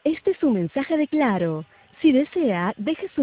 Este es un mensaje de Claro. Si desea, deje su